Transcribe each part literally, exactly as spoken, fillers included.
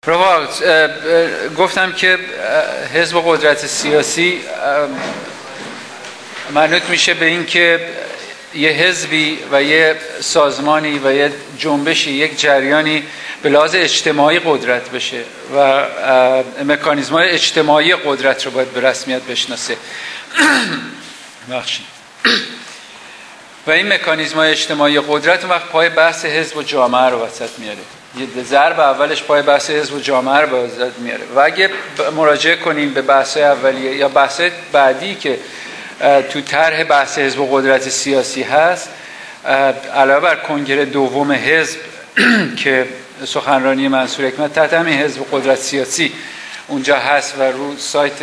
رفاق، گفتم که حزب قدرت سیاسی منوط میشه به این که یه حزبی و یه سازمانی و یه جنبشی، یک جریانی به لحاظ اجتماعی قدرت بشه و مکانیزم‌های اجتماعی قدرت رو باید به رسمیت بشناسه. بخشید. و این مکانیزم‌های اجتماعی قدرت اون وقت پای بحث حزب و جامعه رو وسط میاره. یه ضرب اولش پای بحث حزب و جامعه رو به وسط میاره. و اگه مراجعه کنیم به بحث اولیه یا بحث بعدی که تو طرح بحث حزب و قدرت سیاسی هست، علاوه بر کنگره دوم حزب که سخنرانی منصور حکمت تحت همین حزب و قدرت سیاسی اونجا هست و رو سایت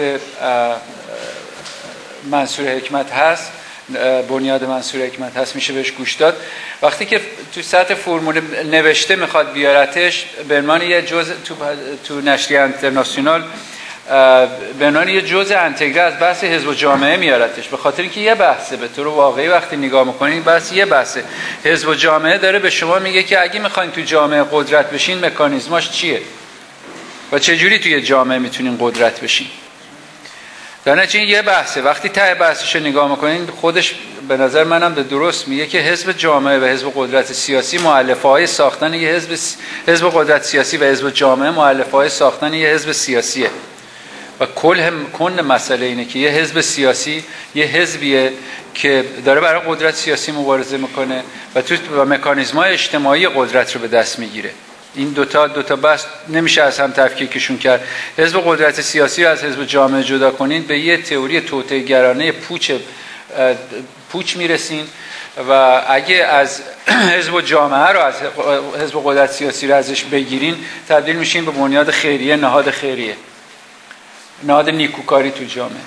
منصور حکمت هست، بنیاد منصور حکمت هست، میشه بهش گوش داد. وقتی که تو سطح فرمول نوشته میخواد بیارتش به عنوان یه جزء تو تو نشریه اینترنشنال به عنوان یه جزء انتگره از بحث حزب و جامعه میارتش، به خاطر اینکه یه بحثه. به طور واقعی وقتی نگاه میکنین بحث یه بحثه. حزب و جامعه داره به شما میگه که اگه میخواین تو جامعه قدرت بشین مکانیزماش چیه و چه جوری توی جامعه میتونین قدرت بشین. در نتیجه یه بحثه. وقتی ته بحثش رو نگاه میکنین خودش به نظر منم به درست میگه که حزب جامعه و حزب قدرت سیاسی مؤلفه‌های ساختن یه حزب حزب قدرت سیاسی و حزب جامعه مؤلفه‌های ساختن یه حزب سیاسیه. و کل هم کن مسئله اینه که یه حزب سیاسی یه حزبیه که داره برای قدرت سیاسی مبارزه میکنه و تو و مکانیزم‌های اجتماعی قدرت رو به دست میگیره. این دوتا دوتا بحث نمیشه از هم تفکیکشون کرد. حزب قدرت سیاسی رو از حزب جامعه جدا کنین به یه تئوری توطئه‌گرانه پوچ پوچ میرسین و اگه از حزب جامعه رو از حزب قدرت سیاسی رو ازش بگیرین تبدیل میشین به بنیاد خیریه، نهاد خیریه، نهاد نیکوکاری تو جامعه.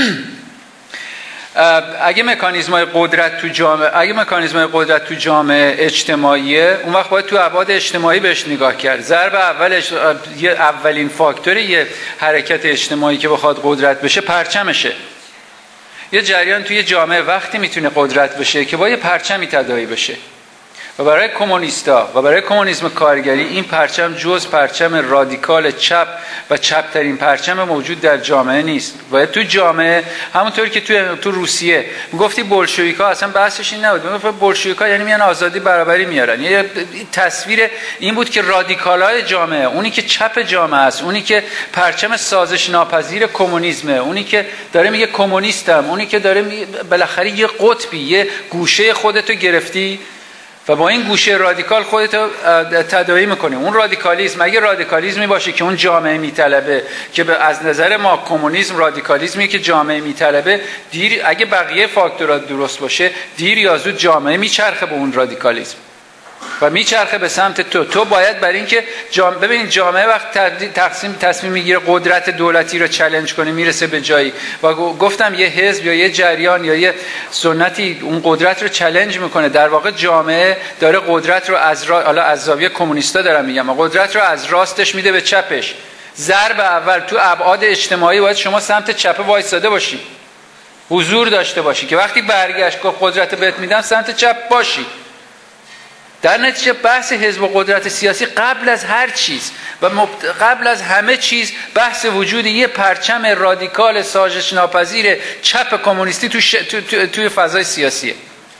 اگه مکانیزم‌های قدرت تو جامعه اگه مکانیزم‌های قدرت تو جامعه اجتماعیه، اون وقت باید تو ابعاد اجتماعی بهش نگاه کرد. ضرب اولش یه اولین فاکتور یه حرکت اجتماعی که بخواد قدرت بشه پرچمشه. یه جریان توی جامعه وقتی میتونه قدرت بشه که با یه پرچمی تداعی بشه. و برای کمونیستا و برای کمونیسم کارگری این پرچم جز پرچم رادیکال چپ و چپترین پرچم موجود در جامعه نیست. و تو جامعه همونطور که تو تو روسیه میگفتی بولشویکا، اصلا بحثش این نبود. میگفت بولشویکا یعنی میان آزادی برابری میارن. یه تصویر این بود که رادیکالای جامعه، اونی که چپ جامعه است، اونی که پرچم سازش ناپذیر کمونیسمه، اونی که داره میگه کمونیستم، اونی که داره بالاخره یه قطبی، یه گوشه خودتو گرفتی و با این گوشه رادیکال خودت تداعی میکنی. اون رادیکالیسم اگه رادیکالیسمی باشه که اون جامعه میطلبه، که از نظر ما کمونیسم رادیکالیسمی که جامعه میطلبه، دیر اگه بقیه فاکتورات درست باشه دیر یا زود جامعه میچرخه به اون رادیکالیسم و میچرخه به سمت تو. تو باید برای اینکه جامعه ببین جامعه وقت تقسیم تصمیم میگیره قدرت دولتی رو چالش کنه میرسه به جایی و گفتم یه حزب یا یه جریان یا یه سنتی اون قدرت رو چالش میکنه. در واقع جامعه داره قدرت رو از را... حالا از زاویه کمونیستا دارم میگم، قدرت رو از راستش میده به چپش. ضرب اول تو ابعاد اجتماعی باید شما سمت چپ وایساده باشی، حضور داشته باشی که وقتی برگشت که قدرت بهت میدن سمت چپ باشی. در نتیجه بحث حزب و قدرت سیاسی قبل از هر چیز و قبل از همه چیز بحث وجود یه پرچم رادیکال سازش ناپذیر چپ کمونیستی تو ش... تو... تو... توی فضای سیاسیه.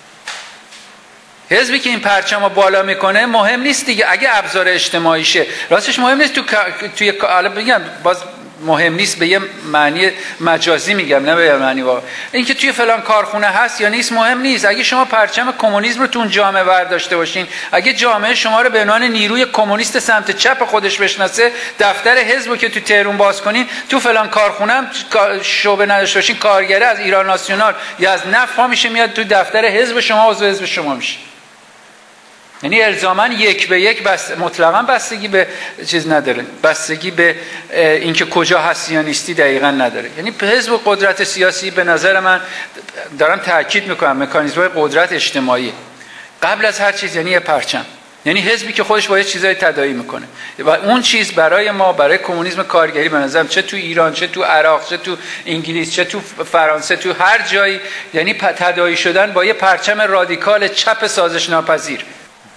حزبی که این پرچم رو بالا میکنه مهم نیست دیگه. اگه ابزار اجتماعیشه راستش مهم نیست تو توی حالا بگم باز مهم نیست به یه معنی مجازی میگم، نه به یه معنی واقعی. این که توی فلان کارخونه هست یا نیست مهم نیست. اگه شما پرچم کمونیسم رو تو اون جامعه برداشته باشین، اگه جامعه شما رو به عنوان نیروی کمونیست سمت چپ خودش بشناسه، دفتر حزب رو که تو تهران باز کنین تو فلان کارخونه هم شعبه نداشته باشین، کارگره از ایران ناسیونال یا از نفت ها میشه میاد تو دفتر حزب شما، عضو حزب شما میشه. یعنی الزاماً یک به یک بس مطلقاً بستگی به چیز نداره، بستگی به اینکه کجا هستی یا نیستی دقیقاً نداره. یعنی حزب قدرت سیاسی به نظر من دارم تاکید میکنم مکانیزم‌های قدرت اجتماعی قبل از هر چیز یعنی یه پرچم، یعنی حزبی که خودش با یه چیزای تداعی میکنه و اون چیز برای ما، برای کمونیسم کارگری به نظرم چه تو ایران چه تو عراق چه تو انگلیس چه تو فرانسه تو هر جایی یعنی تداعی شدن با یه پرچم رادیکال چپ سازش ناپذیر.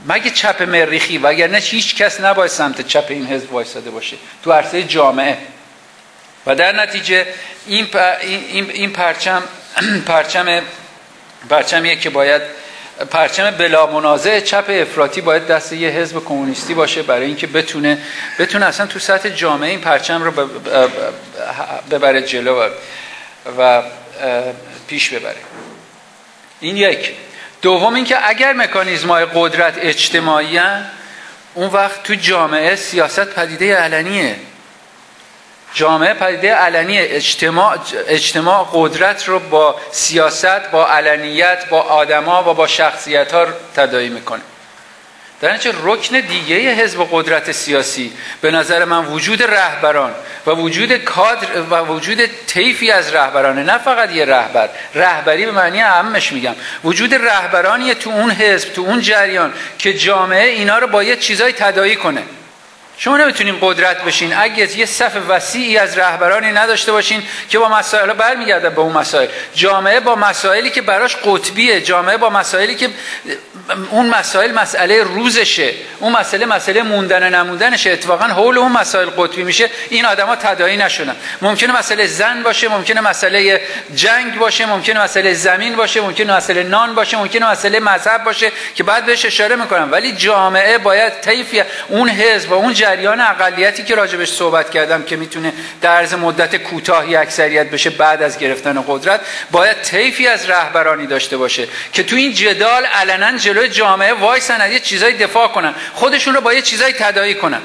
مگه چپ مریخی، وگرنه هیچ کس نباید سمت چپ این حزب وایساده باشه تو عرصه جامعه. و در نتیجه این این این پرچم پرچم پرچمیه که باید پرچم بلا منازع چپ افراطی باید دست یه حزب کمونیستی باشه برای اینکه بتونه بتونه اصلا تو سطح جامعه این پرچم رو ببره جلو و پیش ببره. این یک. دوم اینکه اگر مکانیزم‌های قدرت اجتماعی هستند، اون وقت تو جامعه سیاست پدیده علنیه. جامعه پدیده علنیه. اجتماع اجتماع قدرت رو با سیاست، با علنیت، با آدما و با شخصیت‌ها تداعی میکنه. در نتیجه رکن دیگه حزب قدرت سیاسی به نظر من وجود رهبران و وجود کادر و وجود طیفی از رهبرانه، نه فقط یه رهبر، رهبری به معنی عامش میگم، وجود رهبرانیه تو اون حزب، تو اون جریان که جامعه اینا رو با یه چیزای تداعی کنه. شما نمیتونین قدرت بشین اگه یه صف وسیعی از رهبرانی نداشته باشین که با مسائل برمیگردن به اون مسائل. جامعه با مسائلی که براش قطبیه، جامعه با مسائلی که اون مسائل مسئله روزشه، اون مسئله مسئله موندن و نموندنشه، اتفاقا حول اون مسائل قطبی میشه، این آدما تداعی نشدن. ممکنه مسئله زن باشه، ممکنه مسئله جنگ باشه، ممکنه مسئله زمین باشه، ممکنه مسئله نان باشه، ممکنه مسئله مذهب باشه که بعد بهش اشاره میکنم، ولی جامعه باید طیفی اون حزب و اون جریان اقلیتی که راجبش صحبت کردم که میتونه در عرض مدت کوتاهی اکثریت بشه بعد از گرفتن قدرت، باید طیفی از رهبرانی داشته باشه که تو این جدال علنا جلوی جامعه وایسن، از یه چیزای دفاع کنن، خودشون رو با یه چیزای تداعی کنن،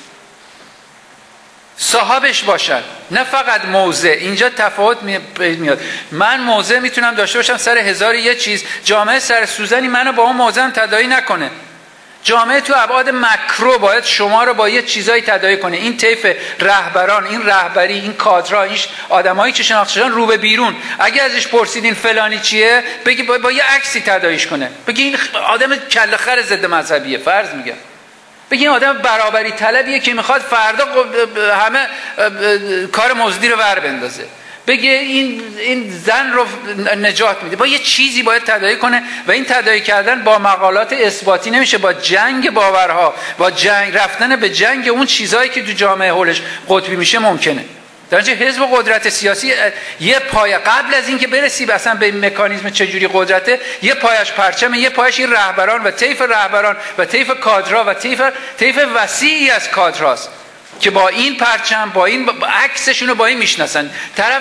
صاحبش باشن، نه فقط موضع. اینجا تفاوت میاد. من موضع میتونم داشته باشم سر هزار یه چیز، جامعه سر سوزنی منو با اون موضعم تداعی نکنه. جامعه تو ابعاد مکرو باید شما رو با یه چیزایی تداعی کنه. این طیف رهبران، این رهبری، این کادرها، این آدمایی که شناخته شدن رو به بیرون، اگه ازش پرسیدین فلانی چیه، بگی با, با یه عکسی تداعیش کنه، بگی این آدم کله خر ضد مذهبیه، فرض میگم، بگی این آدم برابری طلبیه که میخواد فردا همه کار مزدی رو ور بندازه، بگه این این زن رو نجات میده. با یه چیزی باید تداعی کنه و این تداعی کردن با مقالات اثباتی نمیشه، با جنگ باورها، با جنگ رفتن به جنگ اون چیزایی که تو جامعه حولش قطبی میشه ممکنه. در نتیجه حزب قدرت سیاسی یه پایه قبل از اینکه برسی اصلا به مکانیزم چجوری قدرته، یه پایش پرچمه، یه پایش این رهبران و طیف رهبران و طیف کادرها و طیف طیف وسیعی از کادرهاست که با این پرچم، با این عکسشون رو با این میشناسن. طرف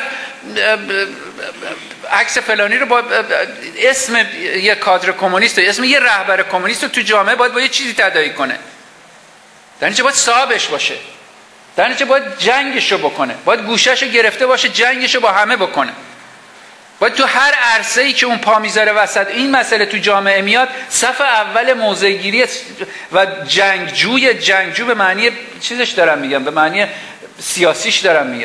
عکس فلانی رو با اسم یه کادر کمونیست، اسم یه رهبر کمونیست رو تو جامعه باید با یه چیزی تداعی کنه. در نتیجه باید صاحبش باشه، در نتیجه باید جنگش رو بکنه، باید گوشش رو گرفته باشه، جنگش رو با همه بکنه، باید تو هر عرصه‌ای که اون پا میذاره وسط این مسئله تو جامعه میاد، صف اول موضع‌گیری و جنگجوی، جنگجو به معنی چیزش دارم میگم، به معنی سیاسیش دارم میگم،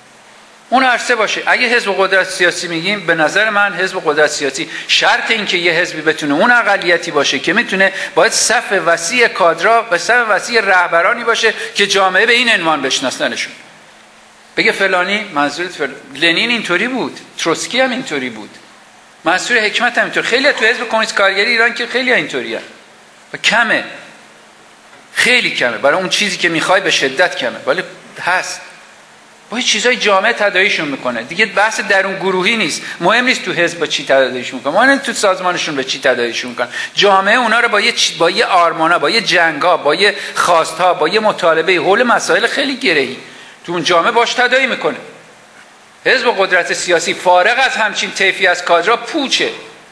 اون عرصه باشه. اگه حزب قدرت سیاسی میگیم، به نظر من حزب قدرت سیاسی شرط این که یه حزبی بتونه اون اقلیتی باشه که میتونه، باید صف وسیع کادرها و صف وسیع رهبرانی باشه که جامعه به این عنوان بشناسنشون، بگه فلانی، منظورت فلانی. لنین اینطوری بود، تروتسکی هم اینطوری بود، منصور حکمت هم اینطوری. خیلی تو حزب کمونیست کارگری ایران که خیلی اینطوریه و کمه، خیلی کمه، برای اون چیزی که میخوای به شدت کمه، ولی هست. با چیزای جامعه تداعیشون میکنه دیگه. بحث درون گروهی نیست، مهم نیست تو حزب با چی تداعیشون میکنه، مهم نیست تو سازمانشون به چی تداعیشون میکنه. جامعه اونا رو با یه چ... با یه آرمانا، با یه جنگا، با یه خواستها، با یه مطالبه حول مسائل خیلی گرهی تو اون جامعه باش تداعی میکنه. حزب قدرت سیاسی فارغ از همچین طیفی از کادرها پوچه،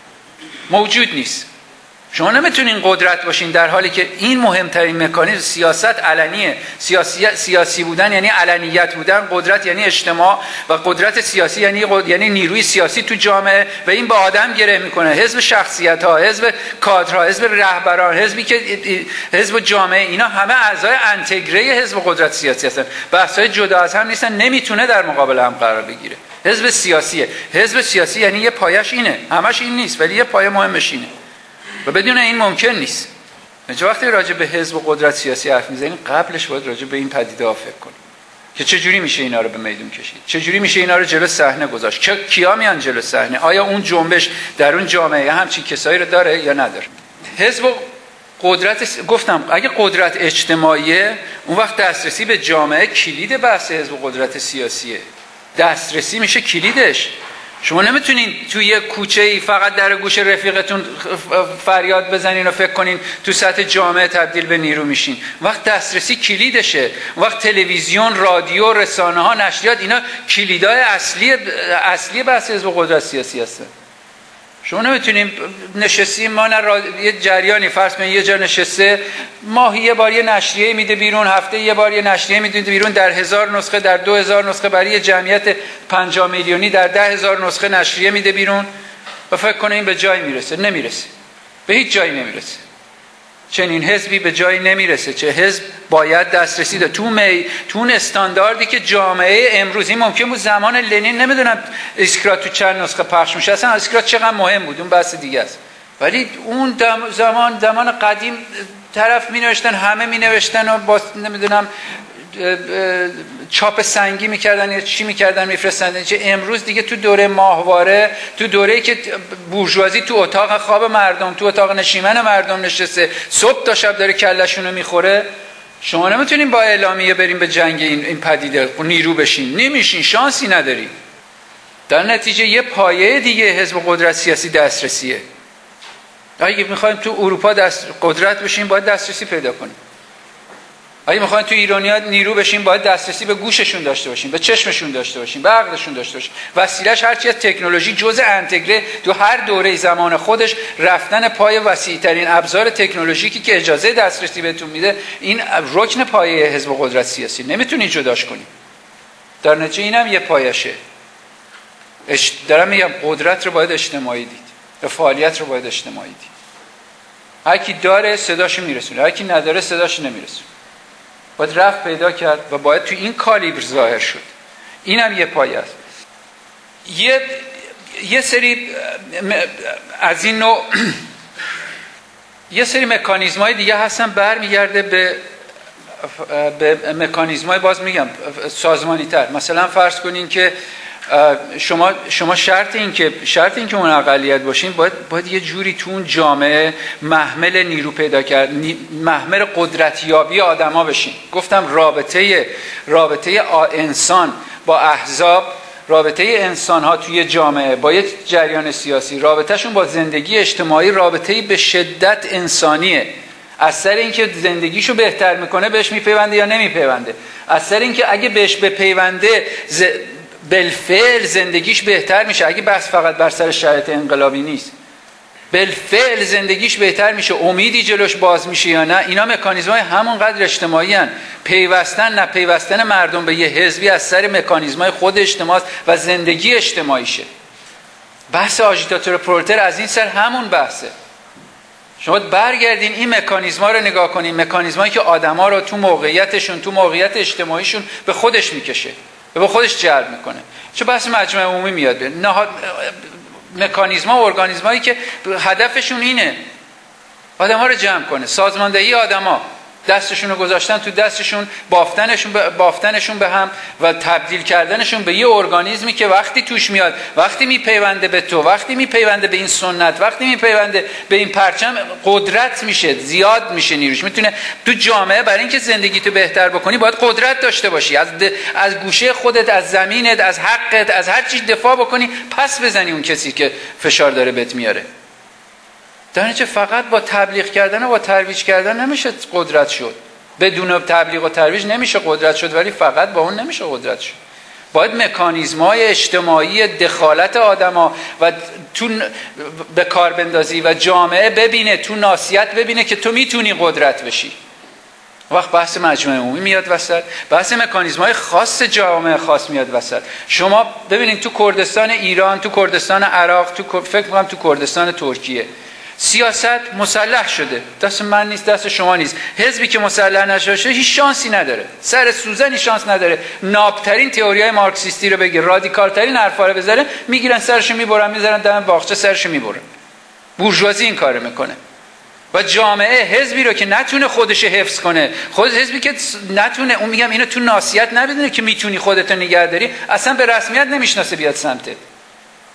موجود نیست. شما نمیتونین قدرت باشین در حالی که این مهمترین مکانیزم سیاست علنیه. سیاسی سیاسی بودن یعنی علنیت بودن، قدرت یعنی اجتماع و قدرت سیاسی یعنی قد... یعنی نیروی سیاسی تو جامعه و این با آدم گره میکنه. حزب شخصیت ها، حزب کادرها، حزب رهبران، حزبی که حزب جامعه، اینا همه اعضای انتگره حزب قدرت سیاسی هستن، بحث‌های جدا از هم نیستن، نمیتونه در مقابل هم قرار بگیره. حزب سیاسیه. حزب سیاسی یعنی یه پایش اینه، همش این نیست ولی یه پایه مهمش اینه و بدون این ممکن نیست. چه وقتی راجع به حزب قدرت سیاسی حرف میزنیم، قبلش باید راجع به این پدیده ها فکر کنیم که چه جوری میشه اینا رو به میدون کشید، چه جوری میشه اینا رو جلو صحنه گذاشت، که کیا میان جلو صحنه، آیا اون جنبش در اون جامعه همچین کسایی رو داره یا نداره. حزب قدرت گفتم اگه قدرت اجتماعیه، اون وقت دسترسی به جامعه کلید بحث حزب قدرت سیاسیه. دسترسی میشه کلیدش. شما نمیتونین توی یه کوچه‌ای فقط در گوش رفیقتون فریاد بزنین و فکر کنین تو سطح جامعه تبدیل به نیرو میشین. وقت دسترسی کلیدشه. وقت تلویزیون، رادیو، رسانه‌ها، نشریات، اینا کلیدای اصلی اصلی بحث حزب قدرت سیاسی هستن. شما نمیتونیم نشستیم ما نه یه جریانی فرض کنید یه جا نشسته ماهی یه بار یه نشریه میده بیرون، هفته یه بار یه نشریه میده بیرون، در هزار نسخه، در دو هزار نسخه، برای جمعیت پنجاه میلیونی در ده هزار نسخه نشریه میده بیرون و فکر کنه این به جایی میرسه. نمیرسه، به هیچ جایی نمیرسه. چنین حزبی به جایی نمیرسه. چه حزب باید دسترسی داره تو می تو اون استانداردی که جامعه امروزی ممکن بود زمان لنین نمیدونم اسکرات تو چند نسخه پخش میشه، اصلا اسکرات چقدر مهم بود اون بحث دیگه است، ولی اون زمان زمان قدیم طرف می نوشتن، همه می نوشتن و با نمیدونم چاپ سنگی میکردن یا چی میکردن میفرستن. چه امروز دیگه تو دوره ماهواره، تو دوره‌ای که بورژوازی تو اتاق خواب مردم، تو اتاق نشیمن مردم نشسته صبح تا شب داره کلشونو میخوره، شما نمیتونین با اعلامیه بریم به جنگ این این پدیده نیرو بشین، نمیشین، شانسی نداری. در نتیجه یه پایه دیگه حزب قدرت سیاسی دسترسیه. اگه میخوایم تو اروپا دست قدرت بشیم باید دسترسی پیدا کنیم. اگه میخواین تو ایرانی‌ها نیرو بشیم باید دسترسی به گوششون داشته باشیم، به چشمشون داشته باشیم، به عقلشون داشته باشیم. وسیله‌اش هر چی از تکنولوژی جزء انتگره تو هر دوره زمان خودش رفتن پای وسیع‌ترین ابزار تکنولوژیکی که اجازه دسترسی بهتون میده، این رکن پایه حزب قدرت سیاسی، نمیتونی جداش کنی. در نتیجه اینم یه پایشه. اش... دارم میگم قدرت رو باید اجتماعی دید و فعالیت رو باید اجتماعی دید. هر کی داره صداشو میرسونه، هر کی نداره صداشو نمیرسونه. باید رفت پیدا کرد و باید تو این کالیبر ظاهر شد. اینم یه پایه است. یه یه سری از این نوع یه سری مکانیزم‌های دیگه هستن برمیگرده به به مکانیزم‌های باز میگم سازمانی‌تر. مثلا فرض کنین که شما شما شرط این که شرط این که اون اقلیت باشین باید باید یه جوری تو اون جامعه محمل نیرو پیدا کرد، محمل قدرتیابی آدما بشین. گفتم رابطه رابطه انسان با احزاب، رابطه انسان ها توی جامعه با یک جریان سیاسی، رابطهشون با زندگی اجتماعی رابطه‌ای به شدت انسانیه. از سر اینکه زندگیشو بهتر میکنه بهش میپیونده یا نمیپیونده، از سر اینکه اگه بهش بپیونده ز... بالفعل زندگیش بهتر میشه. اگه بحث فقط بر سر شرایط انقلابی نیست، بالفعل زندگیش بهتر میشه، امیدی جلوش باز میشه یا نه، اینا مکانیزم‌های همونقدر اجتماعی هن. پیوستن نه پیوستن مردم به یه حزبی از سر مکانیزم‌های خود اجتماع و زندگی اجتماعیشه. بحث آژیتاتور پرولتر از این سر همون بحثه. شما برگردین این مکانیزم‌ها رو نگاه کنین، مکانیزمایی که آدما رو تو موقعیتشون، تو موقعیت اجتماعیشون به خودش میکشه، به خودش جلب میکنه. چه بحث مجمع عمومی میاد به نهاد مکانیزم‌ها و ارگانیزمایی که هدفشون اینه آدم‌ها رو جمع کنه، سازماندهی آدم‌ها، دستشون رو گذاشتن تو دستشون، بافتنشون به بافتنشون به هم و تبدیل کردنشون به یه ارگانیزمی که وقتی توش میاد، وقتی میپیونده به تو، وقتی میپیونده به این سنت، وقتی میپیونده به این پرچم، قدرت میشه، زیاد میشه نیروش. میتونه تو جامعه برای اینکه زندگی تو بهتر بکنی باید قدرت داشته باشی، از از گوشه خودت، از زمینت، از حقت، از هر چیز دفاع بکنی، پس بزنی اون کسی که فشار داره بهت میاره. در نتیجه فقط با تبلیغ کردن و با ترویج کردن نمیشه قدرت شد. بدون تبلیغ و ترویج نمیشه قدرت شد، ولی فقط با اون نمیشه قدرت شد. باید مکانیزم‌های اجتماعی دخالت آدما و تو به کار بندازی و جامعه ببینه، تو ناسیت ببینه که تو میتونی قدرت بشی. وقت بحث مجمع عمومی میاد وسط، بحث مکانیزم‌های خاص جامعه خاص میاد وسط. شما ببینید تو کردستان ایران، تو کردستان عراق، تو فکر می‌کنم تو کردستان ترکیه سیاست مسلح شده. دست من نیست، دست شما نیست. حزبی که مسلح نشده هیچ شانسی نداره، سر سوزنی شانس نداره. نابترین تئوریای مارکسیستی رو بگه، رادیکالترین حرفا رو بزنه، میگیرن سرشو میبرن، میذارن دم باغچه سرشو میبرن. بورژوازی این کارو میکنه. و جامعه حزبی رو که نتونه خودش حفظ کنه، خود حزبی که نتونه، اون میگم اینو تو ناسیت نبینه که میتونی خودت نگه داری، اصلا به رسمیت نمیشناسه بیاد سمتت.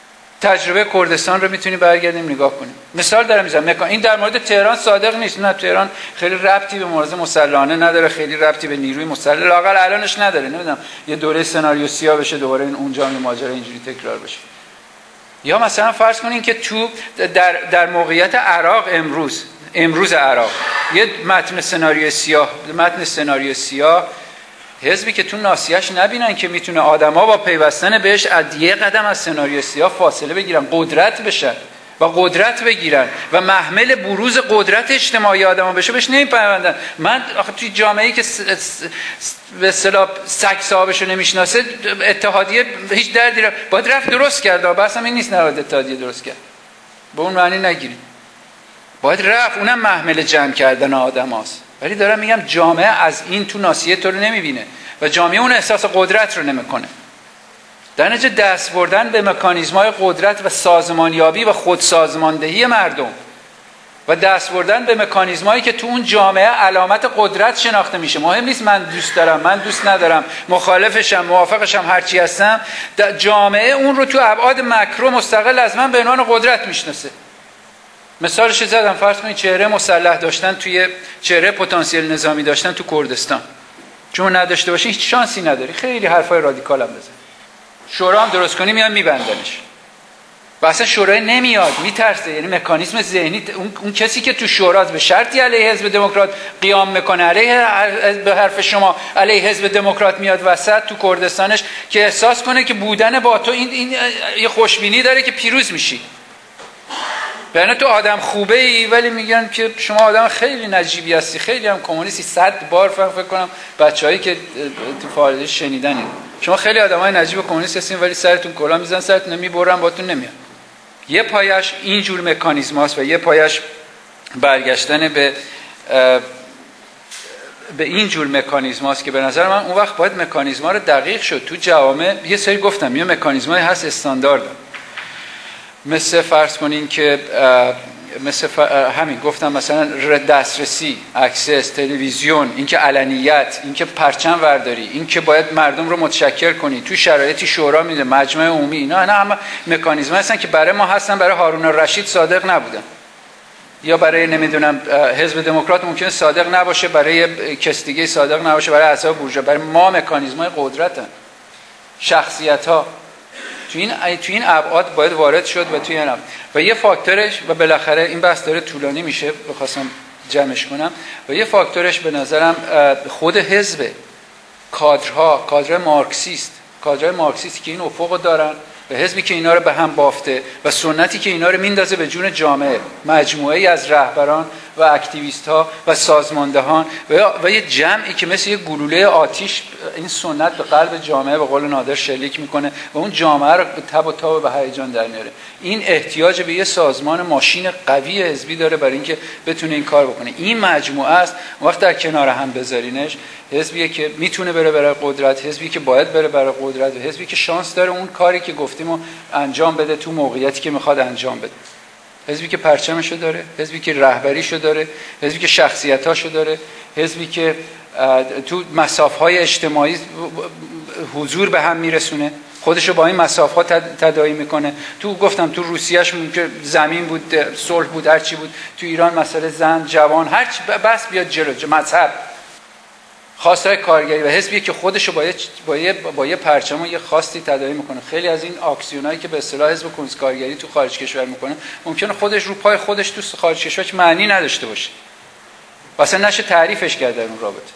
تجربه کردستان رو میتونیم برگردیم نگاه کنیم. مثال دارم میزنم، این در مورد تهران صادق نیست. نه، تهران خیلی ربطی به مبارزه مسلحانه نداره، خیلی ربطی به نیروی مسلح لااقل الانش نداره. نمیدونم یه دوره سناریو سیاه بشه دوباره این اونجا هم ماجرا اینجوری تکرار بشه. یا مثلا فرض کنین که تو در در موقعیت عراق امروز امروز عراق یه متن سناریو سیاه متن سناریو سیاه حزبی که تو ناسیه‌اش نبینن که میتونه آدما با پیوستن بهش از یه قدم از سناریو سیاه فاصله بگیرن، قدرت بشن و قدرت بگیرن و محمل بروز قدرت اجتماعی آدما بشه، بهش نمیپیوندن. من آخه توی جامعه‌ای که به اصطلاح سگ صاحبشو نمیشناسه اتحادیه هیچ دردی را باید رفت درست کرد. بحثم این نیست نباید اتحادیه درست کرد، به اون معنی نگیرید. باید رفت، اونم محمل جمع کردن آدماست. ولی دارم میگم جامعه از این تو ناسیه تو رو نمیبینه و جامعه اون احساس قدرت رو نمیکنه. در نتیجه دست بردن به مکانیزم‌های قدرت و سازمانیابی و خودسازماندهی مردم و دست بردن به مکانیزمایی که تو اون جامعه علامت قدرت شناخته میشه. مهم نیست من دوست دارم، من دوست ندارم، مخالفشم، موافقشم، هرچی هستم، جامعه اون رو تو ابعاد ماکرو مستقل از من به عنوان قدرت میشناسه. مثالش زدم، فرض کنید چهره مسلح داشتن توی چهره پتانسیل نظامی داشتن تو کردستان. چون نداشته باشی هیچ شانسی نداری. خیلی حرفای رادیکال هم بزن. شورا هم درست کنی میان میبندنش. و اصلا شورای نمیاد، میترسه. یعنی مکانیزم ذهنی اون, اون کسی که تو شورا به شرطی علیه حزب دموکرات قیام میکنه، علیه به حرف شما علیه حزب دموکرات میاد وسط تو کردستانش که احساس کنه که بودن با تو این این یه خوشبینی داره که پیروز میشی. بنا تو آدم خوبه ای ولی میگن که شما آدم خیلی نجیبی هستی، خیلی هم کمونیستی. صد بار فکر کنم بچه‌هایی که تو فعالیت شنیدن این شما خیلی آدمای نجیب و کمونیست هستین ولی سرتون کلا میزنن، سرتون میبرن، باتون نمیاد. یه پایش این جور مکانیزماست و یه پایش برگشتن به به این جور مکانیزماست که به نظر من اون وقت باید مکانیزما رو دقیق شد تو جوامع. یه سری گفتم یه مکانیزمایی هست استاندارد، مثل فرض کنین که مثل همین گفتم مثلا دسترسی، اکسس، تلویزیون، اینکه علنیت، اینکه پرچم ورداری، اینکه باید مردم رو متشکر کنی تو شرایطی شورا میده، مجمع عمومی، اینا اینا همه مکانیزم هستن که برای ما هستن، برای هارون الرشید صادق نبودن. یا برای نمیدونم حزب دموکرات ممکنه صادق نباشه، برای کس دیگه صادق نباشه، برای احزاب بورژوا. برای ما مکانیزم‌های قدرتن، شخصیت‌ها. تو این تو این ابعاد باید وارد شد و توی این ابعاد. و یه فاکتورش و بالاخره این بحث داره طولانی میشه، بخواستم جمعش کنم. و یه فاکتورش به نظرم خود حزب، کادرها، کادر مارکسیست، کادر مارکسیست که این افقو دارن و حزبی که اینا رو به هم بافته و سنتی که اینا رو میندازه به جون جامعه، مجموعه‌ای از رهبران و اکتیویست‌ها و سازماندهان و, و یه جمعی که مثل یه گلوله آتش این سنت به قلب جامعه به قول نادر شلیک میکنه و اون جامعه رو به تب و تاب و به هیجان در میاره. این احتیاج به یه سازمان ماشین قوی حزبی داره برای اینکه بتونه این کار بکنه. این مجموعه است. وقت در کنار هم بذارینش، حزبی که میتونه بره برای قدرت، حزبی که باید بره برای قدرت و حزبی که شانس داره اون کاری که گفتیم انجام بده تو موقعیتی که میخواد انجام بده. حزبی که پرچمشو داره، حزبی که رهبریشو داره، حزبی که شخصیتاشو داره، حزبی که تو مسافه‌های اجتماعی حضور به هم میرسونه، خودشو با این مسافه‌ها تداعی میکنه. تو گفتم تو روسیه‌اش که زمین بود، صلح بود، هر چی بود. تو ایران مسئله زن، جوان، هر چی بس بیاد جلو، مذهب، خواستای کارگری و حزبی که خودشو با یه با یه با یه پرچم و یه خواستی تداعی میکنه. خیلی از این آکسیونایی که به اصطلاح حزب کمونیست کارگری تو خارج کشور میکنه ممکنه خودش رو پای خودش تو خارج کشور معنی نداشته باشه، واسه نشه تعریفش کرد در اون رابطه،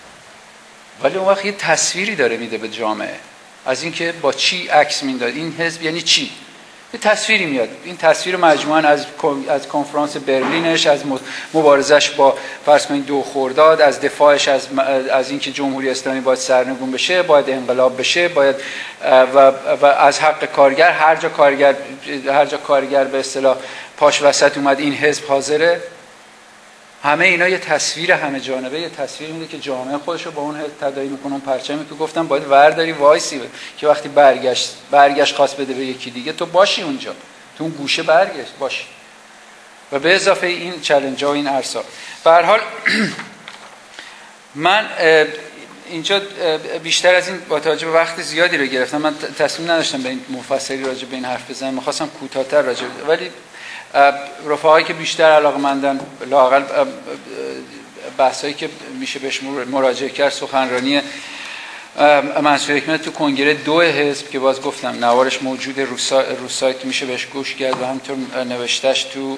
ولی اون وقت یه تصویری داره میده به جامعه از اینکه با چی عکس میندازه این حزب، یعنی چی. یه تصویری میاد. این تصویر مجموعاً از از کنفرانس برلینش، از مبارزش با فرض کنید دو خرداد، از دفاعش از از اینکه جمهوری اسلامی باید سرنگون بشه، باید انقلاب بشه، باید و, و از حق کارگر، هر جا کارگر هر جا کارگر به اصطلاح پاش وسط اومد این حزب حاضره. همه اینا یه تصویر همه جانبه، یه تصویر میده که جامعه خودشو با اون تداعی میکنه. اون پرچمی که گفتم باید ورداری وایسی که وقتی برگشت برگشت خواست بده به یکی دیگه تو باشی اونجا، تو اون گوشه برگشت باشی. و به اضافه این چالنج‌ها و این عرصا، به هر حال من اینجا بیشتر از این با توجه به وقت زیادی رو گرفتم، من تصمیم نداشتم به این مفصلی راجع به این حرف بزنم، می‌خواستم کوتاه‌تر راجع، ولی رفقایی که بیشتر علاقه‌مندن لااقل بحثایی که میشه بهش مراجعه کرد، سخنرانی منصور حکمت تو کنگره دو حزب که باز گفتم نوارش موجود رو سایت میشه بهش گوش کرد و همینطور نوشتهش تو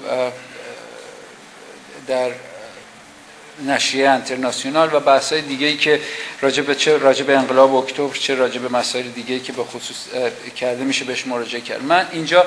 در نشریه انترناسیونال و بحث‌های دیگه‌ای که راجع به چه راجع به انقلاب اکتبر چه راجع به مسائل دیگه‌ای که به خصوص کرده میشه بهش مراجعه کرد. من اینجا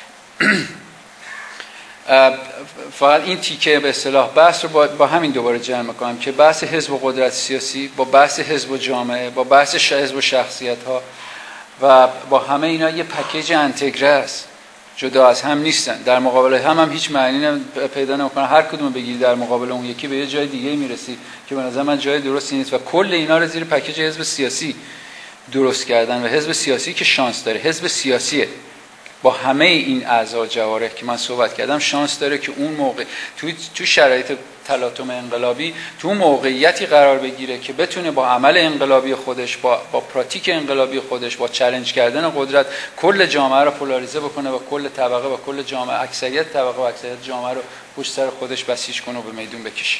فقط این تیکه به اصطلاح بحث رو با, با همین دوباره جمع می‌کنم که بحث حزب و قدرت سیاسی با بحث حزب و جامعه با بحث حزب و شخصیت‌ها و با همه اینا یه پکیج انتگره است، جدا از هم نیستن، در مقابل هم هم هیچ معنی پیدا نمی‌کنه. هر کدوم بگیری در مقابل اون یکی به یه جای دیگه میرسی که به نظر من جای درستی نیست و کل اینا رو زیر پکیج حزب سیاسی درست کردن و حزب سیاسی که شانس داره، حزب سیاسیه با همه این اعضا جوارح که من صحبت کردم شانس داره که اون موقع تو تو شرایط تلاطم انقلابی تو اون موقعیتی قرار بگیره که بتونه با عمل انقلابی خودش با با پراتیک انقلابی خودش با چالش کردن قدرت کل جامعه رو پولاریزه بکنه و کل طبقه و کل جامعه اکثریت طبقه و اکثریت جامعه رو پشت سر خودش بسیج کنه و به میدون بکشه.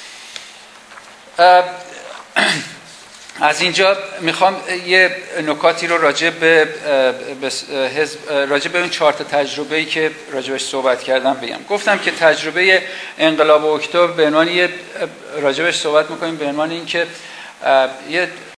از اینجا میخوام یه نکاتی رو راجع به حزب راجع به اون چهار تا تجربه‌ای که راجعش صحبت کردم بگم. گفتم که تجربه انقلاب اکتبر به عنوان یه راجعش صحبت می‌کنیم به عنوان اینکه یه